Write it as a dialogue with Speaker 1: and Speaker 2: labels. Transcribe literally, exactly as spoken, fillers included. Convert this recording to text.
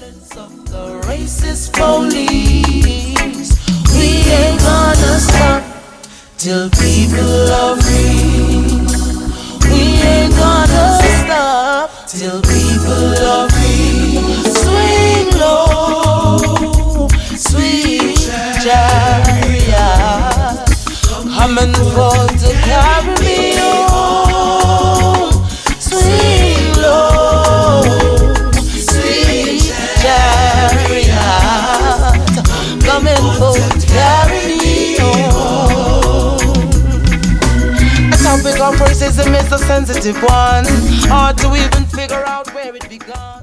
Speaker 1: The racist police, we ain't gonna stop till people are free. We ain't gonna stop till people are free. Swing low, sweet chariot, coming forth to carry me home. Swing low, sweet chariot, coming forth to carry me home. A topic of racism is a sensitive one, hard to even figure out where it began.